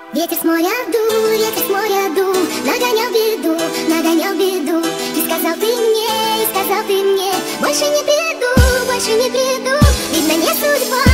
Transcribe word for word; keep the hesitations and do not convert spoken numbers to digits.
Ветер с моря дул, ветер с моря дул, нагонял беду, нагонял беду. И сказал ты мне, и сказал ты мне, больше не приду, больше не приду. Видно, не судьба.